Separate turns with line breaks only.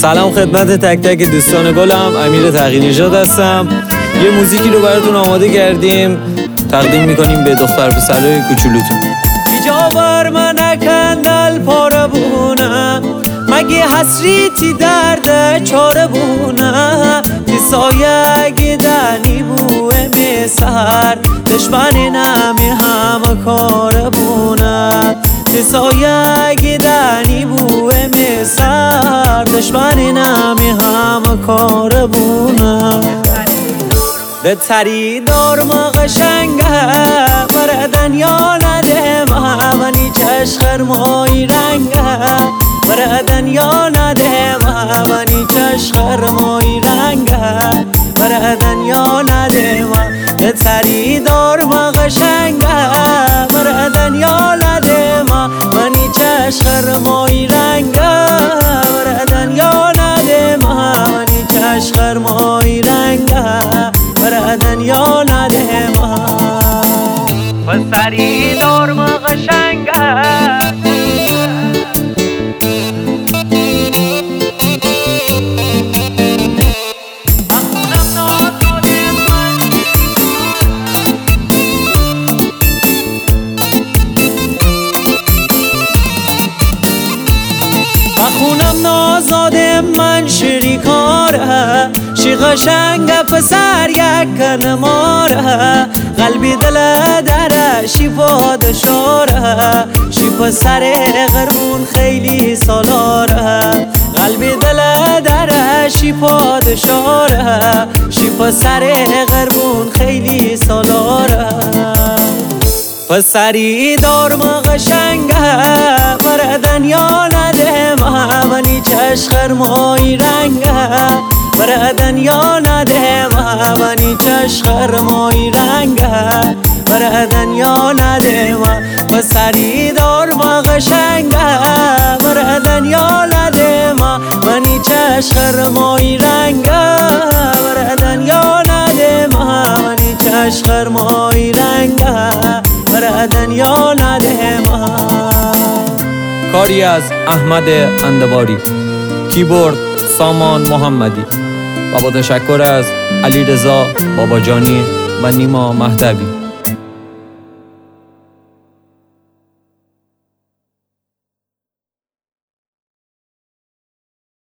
سلام خدمت تک تک دوستان گلم، امیر تقی‌نژاد هستم. یه موزیکی رو براتون آماده کردیم، تقدیم میکنیم به دختر پسرای کوچولوتون.
بیجاور من کندل پاره بونه، مگه حسریتی درد چاره بونه. سایه گدنی بوه میسر، دشمن نمی همه کار بونه. سایه گدنی بوه میسر، دشمن نمی همه کار بونه. ده تری دار ما قشنگه بر دنیا نده منی چشخر مای رنگه. بر دنیا نده منی چشخر مای رنگه. بر دنیا نده ده تری دار ما قشنگه بر دنیا نده منی چشخر مای رنگه. بر دنیا نده منی چشخر مای رنگه. بر دنیا نده پسری دار ما قشنگه. خونم نازاده من شریکاره، شی قشنگ پسر یک کنماره. قلبی دل دره شی پادشاره، شی پسر قربون خیلی سالاره. قلبی دل دره شی پادشاره، شی پسر قربون خیلی سالاره. پسری دار ما قشنگه بر دنیا نده منی چشخر مای رنگه. بر دنیا نده منی چشخر مای رنگه. بر دنیا نده پسری دار ما قشنگه بر دنیا نده منی چشخر مای رنگه. بر دنیا نده منی چشخر مای رنگه. بر دنیا نده
کاری از احمد اندواری، کیبورد سامان محمدی و با تشکر از علیرضا باباجانی و نیما مهدوی.